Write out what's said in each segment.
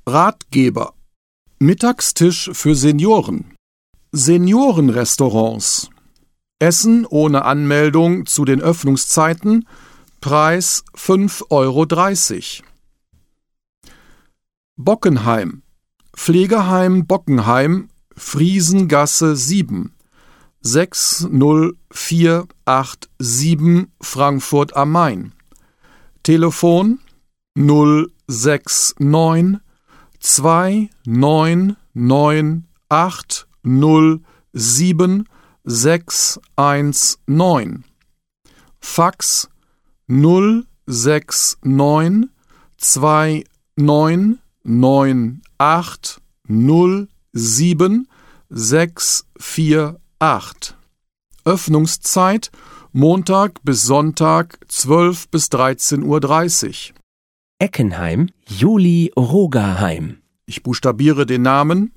Ratgeber. Mittagstisch für Senioren. Seniorenrestaurants. Essen ohne Anmeldung zu den Öffnungszeiten. Preis 5,30 €. Bockenheim. Pflegeheim Bockenheim, Friesengasse 7, 60487 Frankfurt am Main. Telefon 069 2998 07 619. Fax 069 2998 07 648. Öffnungszeit Montag bis Sonntag 12 bis 13:30 Uhr. Eckenheim, Juli Rogerheim. Ich buchstabiere den Namen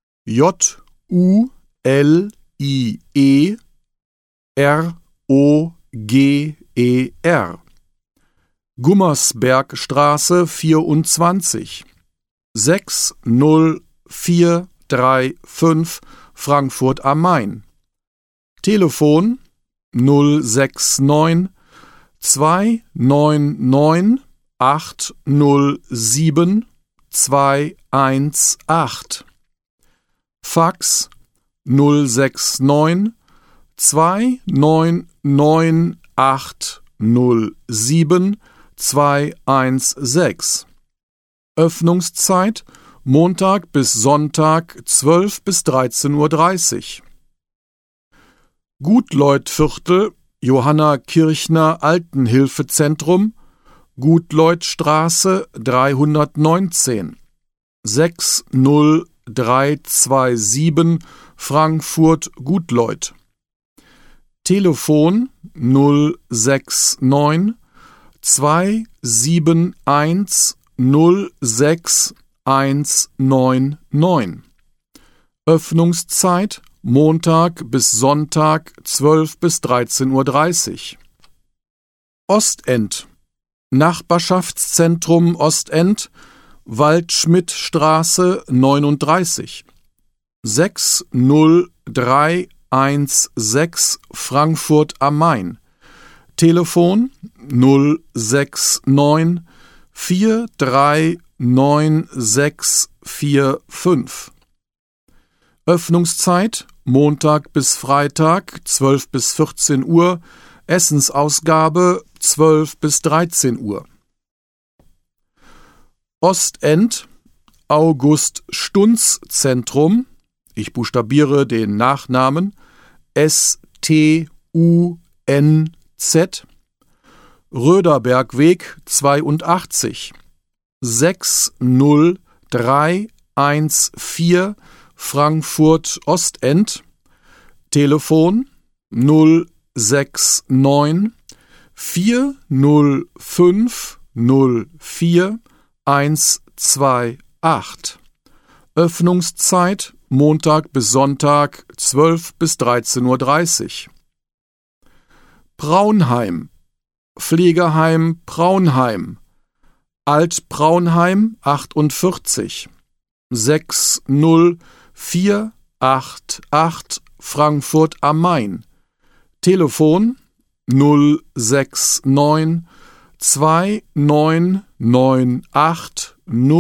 JULIEROGER. Gummersbergstraße 24, 60435 Frankfurt am Main. Telefon 069 299 807 218. Fax 069 299 807 216. Öffnungszeit Montag bis Sonntag 12 bis 13:30 Uhr. Gutleutviertel Johanna Kirchner Altenhilfezentrum, Gutleutstraße 319, 60327 Frankfurt Gutleuth. Telefon 069 271 06 199. Öffnungszeit Montag bis Sonntag 12 bis 13:30 Uhr. Ostend. Nachbarschaftszentrum Ostend, Waldschmidtstraße 39, 60316 Frankfurt am Main. Telefon 069 439645. Öffnungszeit Montag bis Freitag 12 bis 14 Uhr, Essensausgabe 12 bis 13 Uhr. Ostend August Stunz Zentrum, ich buchstabiere den Nachnamen STUNZ, Röderbergweg 82, 60314 Frankfurt Ostend. Telefon 069 405 04 128. Öffnungszeit Montag bis Sonntag 12 bis 13:30 Uhr. Braunheim. Pflegeheim Braunheim, Alt-Braunheim 48, 60488 Frankfurt am Main. Telefon 069 2998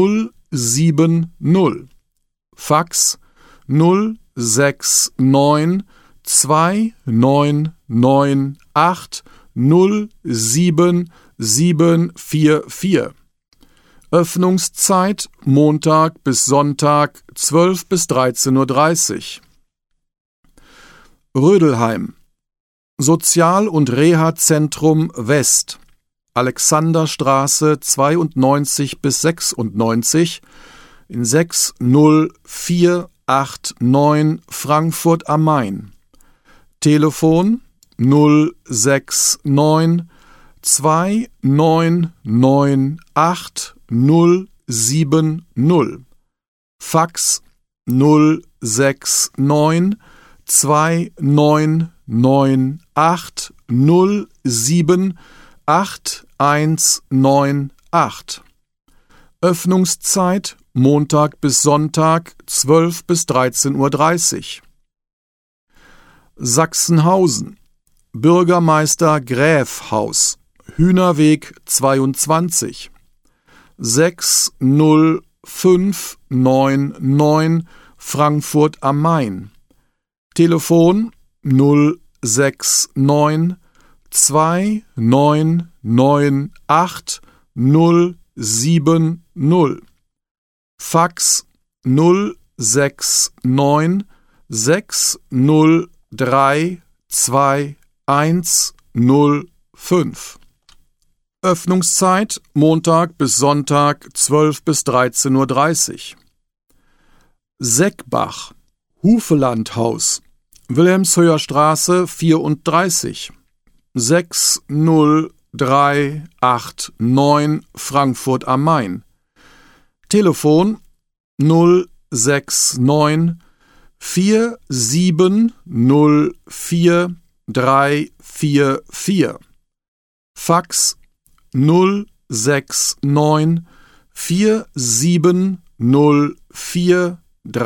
070. Fax 069 2998 07744. Öffnungszeit Montag bis Sonntag 12 bis 13:30 Uhr. Rödelheim. Sozial- und Reha-Zentrum West, Alexanderstraße 92 bis 96 in 60489 Frankfurt am Main. Telefon 069 2998 070. Fax 069 2998 07 8198. Öffnungszeit Montag bis Sonntag 12 bis 13:30 Uhr. Sachsenhausen, Bürgermeister Gräfhaus, Hühnerweg 22, 60599 Frankfurt am Main. Telefon 069 2998 070. Fax 069 603 2105. Öffnungszeit Montag bis Sonntag 12 bis 13:30 Uhr. Seckbach, Hufelandhaus, Wilhelmshöher Straße 34, 60389 Frankfurt am Main. Telefon 069 4704 344. Fax 069 4704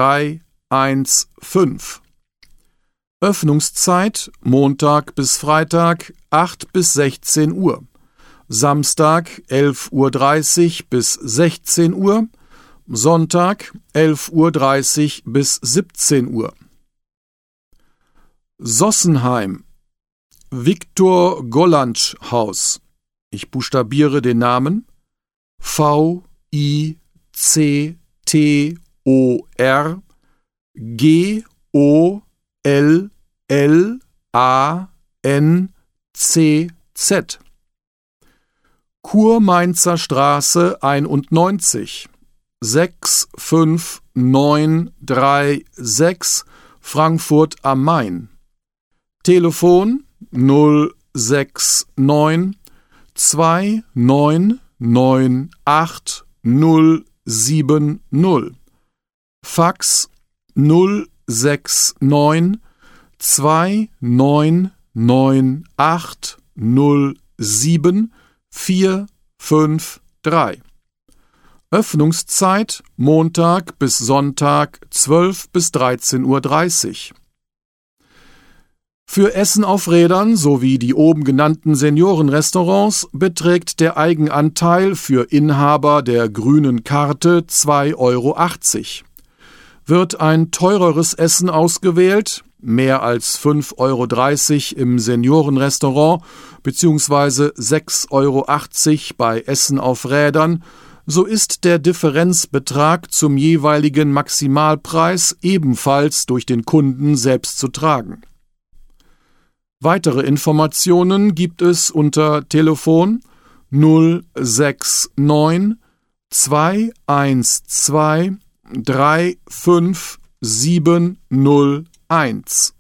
315. Öffnungszeit Montag bis Freitag 8 bis 16 Uhr, Samstag 11:30 bis 16 Uhr, Sonntag 11:30 bis 17 Uhr. Sossenheim, Viktor Gollandt Haus. Ich buchstabiere den Namen. VICTOR GOLLANCZ. Kurmainzer Straße 91, 65936 Frankfurt am Main. Telefon 069 2998 070. Fax 069 2998 07453. Öffnungszeit Montag bis Sonntag 12 bis 13:30 Uhr. Für Essen auf Rädern sowie die oben genannten Seniorenrestaurants beträgt der Eigenanteil für Inhaber der grünen Karte 2,80 €. Wird ein teureres Essen ausgewählt, mehr als 5,30 € im Seniorenrestaurant bzw. 6,80 € bei Essen auf Rädern, so ist der Differenzbetrag zum jeweiligen Maximalpreis ebenfalls durch den Kunden selbst zu tragen. Weitere Informationen gibt es unter Telefon 069 212 35701.